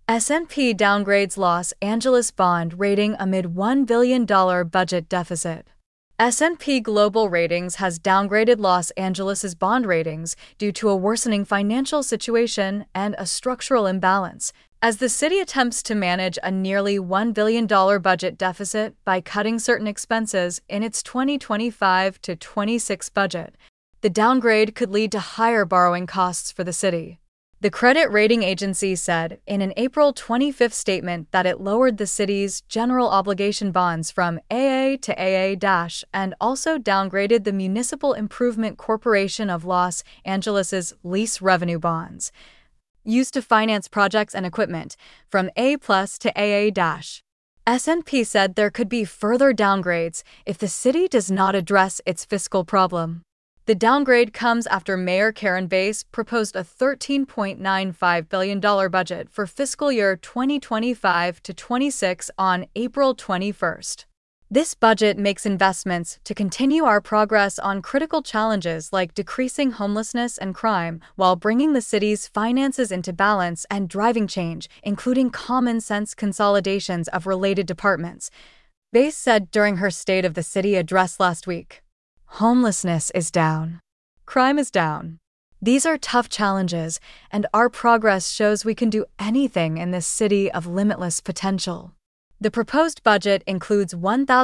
S&P downgrades Los Angeles bond rating amid $1 billion budget deficit. S&P Global Ratings has downgraded Los Angeles's bond ratings due to a worsening financial situation and a structural imbalance, as the city attempts to manage a nearly $1 billion budget deficit by cutting certain expenses in its 2025-26 budget. The downgrade could lead to higher borrowing costs for the city. The credit rating agency said in an April 25 statement that it lowered the city's general obligation bonds from AA to AA- and also downgraded the Municipal Improvement Corporation of Los Angeles's lease revenue bonds, used to finance projects and equipment, from A+ to AA-. S&P said there could be further downgrades if the city does not address its fiscal problem. The downgrade comes after Mayor Karen Bass proposed a $13.95 billion budget for fiscal year 2025-26 on April 21. This budget makes investments to continue our progress on critical challenges like decreasing homelessness and crime, while bringing the city's finances into balance and driving change, including common-sense consolidations of related departments, Bass said during her State of the City address last week. Homelessness is down. Crime is down. These are tough challenges, and our progress shows we can do anything in this city of limitless potential. The proposed budget includes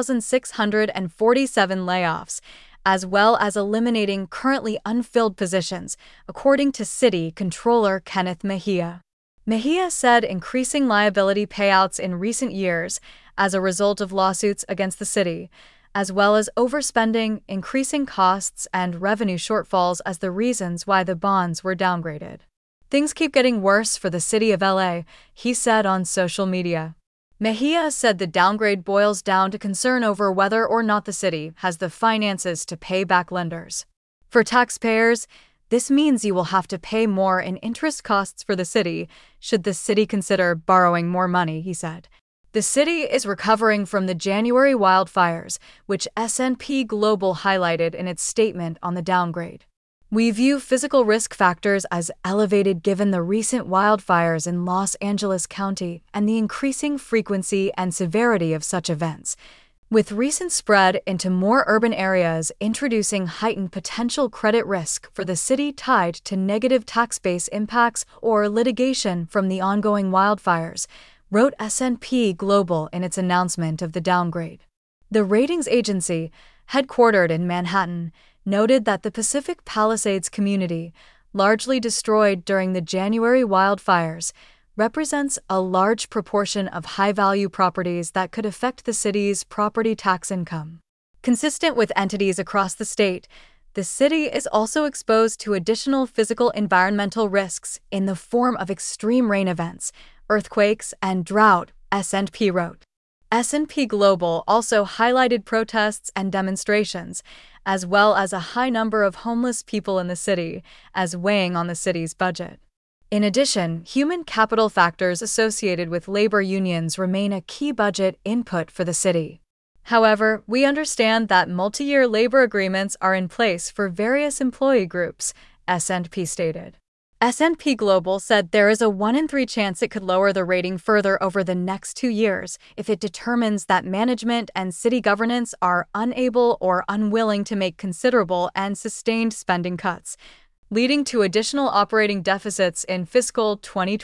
1,647 layoffs, as well as eliminating currently unfilled positions, according to City Controller Kenneth Mejia. Mejia said increasing liability payouts in recent years as a result of lawsuits against the city, as well as overspending, increasing costs, and revenue shortfalls as the reasons why the bonds were downgraded. Things keep getting worse for the city of LA, he said on social media. Mejia said the downgrade boils down to concern over whether or not the city has the finances to pay back lenders. For taxpayers, this means you will have to pay more in interest costs for the city, should the city consider borrowing more money, he said. The city is recovering from the January wildfires, which S&P Global highlighted in its statement on the downgrade. We view physical risk factors as elevated given the recent wildfires in Los Angeles County and the increasing frequency and severity of such events, with recent spread into more urban areas introducing heightened potential credit risk for the city tied to negative tax base impacts or litigation from the ongoing wildfires, wrote S&P Global in its announcement of the downgrade. The ratings agency, headquartered in Manhattan, noted that the Pacific Palisades community, largely destroyed during the January wildfires, represents a large proportion of high-value properties that could affect the city's property tax income. Consistent with entities across the state, the city is also exposed to additional physical environmental risks in the form of extreme rain events, earthquakes, and drought, S&P wrote. S&P Global also highlighted protests and demonstrations, as well as a high number of homeless people in the city, as weighing on the city's budget. In addition, human capital factors associated with labor unions remain a key budget input for the city. However, we understand that multi-year labor agreements are in place for various employee groups, S&P stated. S&P Global said there is a 1 in 3 chance it could lower the rating further over the next 2 years if it determines that management and city governance are unable or unwilling to make considerable and sustained spending cuts, leading to additional operating deficits in fiscal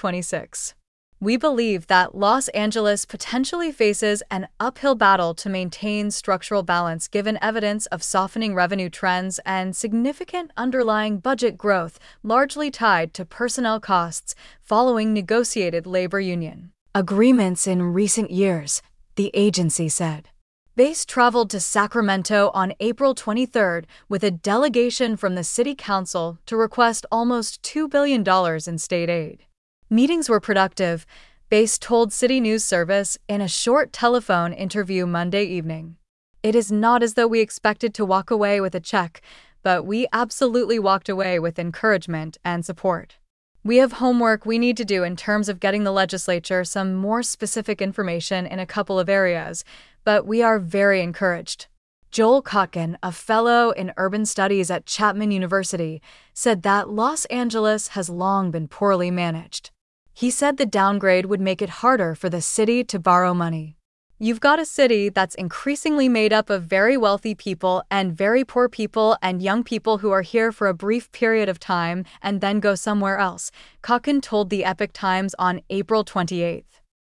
2026. We believe that Los Angeles potentially faces an uphill battle to maintain structural balance given evidence of softening revenue trends and significant underlying budget growth largely tied to personnel costs following negotiated labor union agreements in recent years, the agency said. Bass traveled to Sacramento on April 23 with a delegation from the city council to request almost $2 billion in state aid. Meetings were productive, Bass told City News Service in a short telephone interview Monday evening. It is not as though we expected to walk away with a check, but we absolutely walked away with encouragement and support. We have homework we need to do in terms of getting the legislature some more specific information in a couple of areas, but we are very encouraged. Joel Kotkin, a fellow in urban studies at Chapman University, said that Los Angeles has long been poorly managed. He said the downgrade would make it harder for the city to borrow money. You've got a city that's increasingly made up of very wealthy people and very poor people and young people who are here for a brief period of time and then go somewhere else, Khakan told the Epoch Times on April 28.